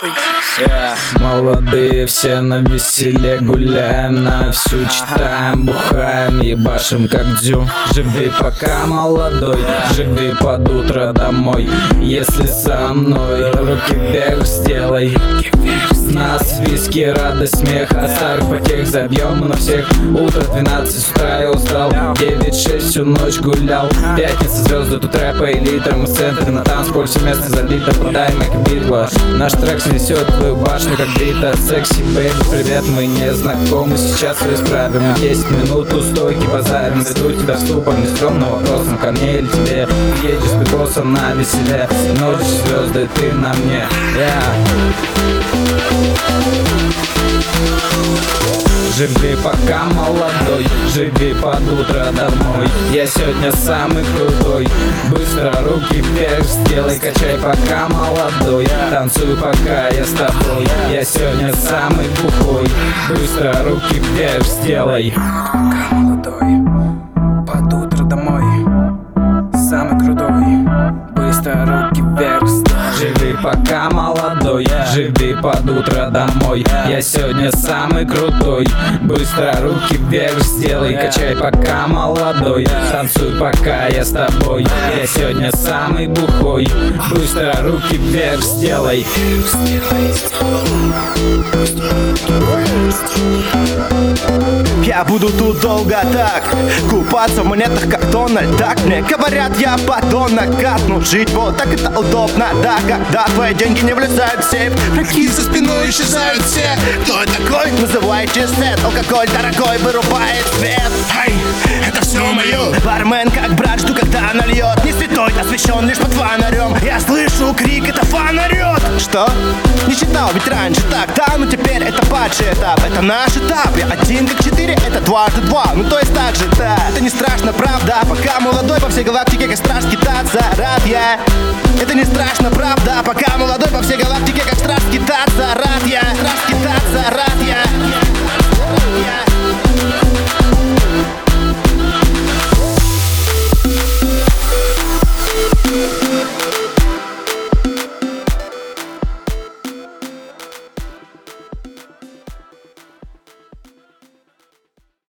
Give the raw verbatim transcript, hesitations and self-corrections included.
Yeah. Молодые все на веселе гуляем, на всю читаем, бухаем, ебашим как дзю. Живи пока молодой, живи под утро домой. Если со мной, руки вверх сделай. С нас виски, радость, смех, а старых потех забьем на всех. Утро двенадцать, с утра я устал, девять шесть всю ночь гулял. Пятница, звезды, тут рэпа и литр. Мы в центре на танцполе, все место залито, подай майк битва. Наш трек снесет твою башню как бита. Секси, бэйби, привет, мы не знакомы, сейчас все исправим. Десять минут у стойки базарим, веду тебя в ступор, не стрёмно вопросом, ко мне или тебе. Едешь с битбоссом на веселе, ночь, звезды, ты на мне. Yeah. Живи пока молодой, живи под утро домой. Я сегодня самый крутой, быстро руки вверх сделай. Качай пока молодой, танцуй пока я с тобой. Я сегодня самый бухой, быстро руки вверх сделай. Пока молодой, под утро домой. Самый крутой, быстро руки вверх сделай. Живи пока молодой, живи под утро домой. Я сегодня самый крутой, быстро руки вверх сделай. Качай пока молодой, танцуй пока я с тобой. Я сегодня самый бухой, быстро руки вверх сделай. Я буду тут долго так купаться в монетах, как Дональд. Так мне говорят, я подонок. Гад, ну жить вот так это удобно. Да, когда твои деньги не влезают в сейф, враги за спиной исчезают все. Кто я такой? Называйте сет. Алкоголь дорогой вырубает свет. Ай, это все мое. Бармен как брат, жду когда нальет. Не святой, освещен лишь под фонарем. Я слышу крик, это фан орет. Что? Не читал, ведь раньше так. Да, ну теперь это падший этап. Это наш этап. Я один как четыре, это дважды два. Ну то есть так же, да. Это не страшно, правда. Пока молодой по всей галактике, как страж скитаться. Рад я. Это не страшно, правда. Пока молодой по всей галактике,